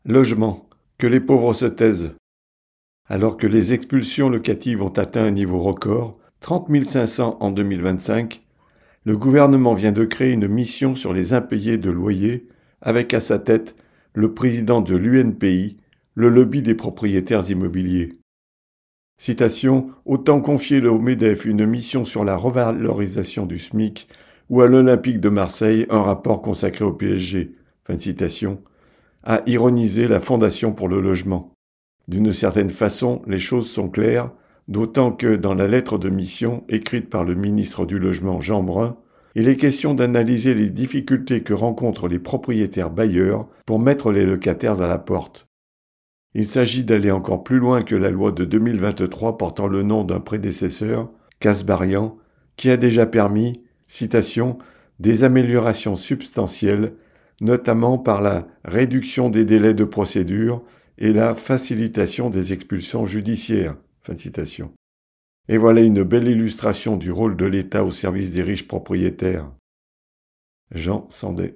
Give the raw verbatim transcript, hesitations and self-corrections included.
Logement. Que les pauvres se taisent. Alors que les expulsions locatives ont atteint un niveau record, trente mille cinq cents en deux mille vingt-cinq, le gouvernement vient de créer une mission sur les impayés de loyers, avec à sa tête le président de l'U N P I, le lobby des propriétaires immobiliers. Citation, autant confier au MEDEF une mission sur la revalorisation du SMIC ou à l'Olympique de Marseille un rapport consacré au P S G. Fin de citation. A ironisé la Fondation pour le logement. D'une certaine façon, les choses sont claires, d'autant que dans la lettre de mission écrite par le ministre du Logement Jean Brun, il est question d'analyser les difficultés que rencontrent les propriétaires bailleurs pour mettre les locataires à la porte. Il s'agit d'aller encore plus loin que la loi de deux mille vingt-trois portant le nom d'un prédécesseur, Kasbarian, qui a déjà permis, citation, des améliorations substantielles, notamment par la réduction des délais de procédure et la facilitation des expulsions judiciaires. Fin de citation. Et voilà une belle illustration du rôle de l'État au service des riches propriétaires. Jean Sandet.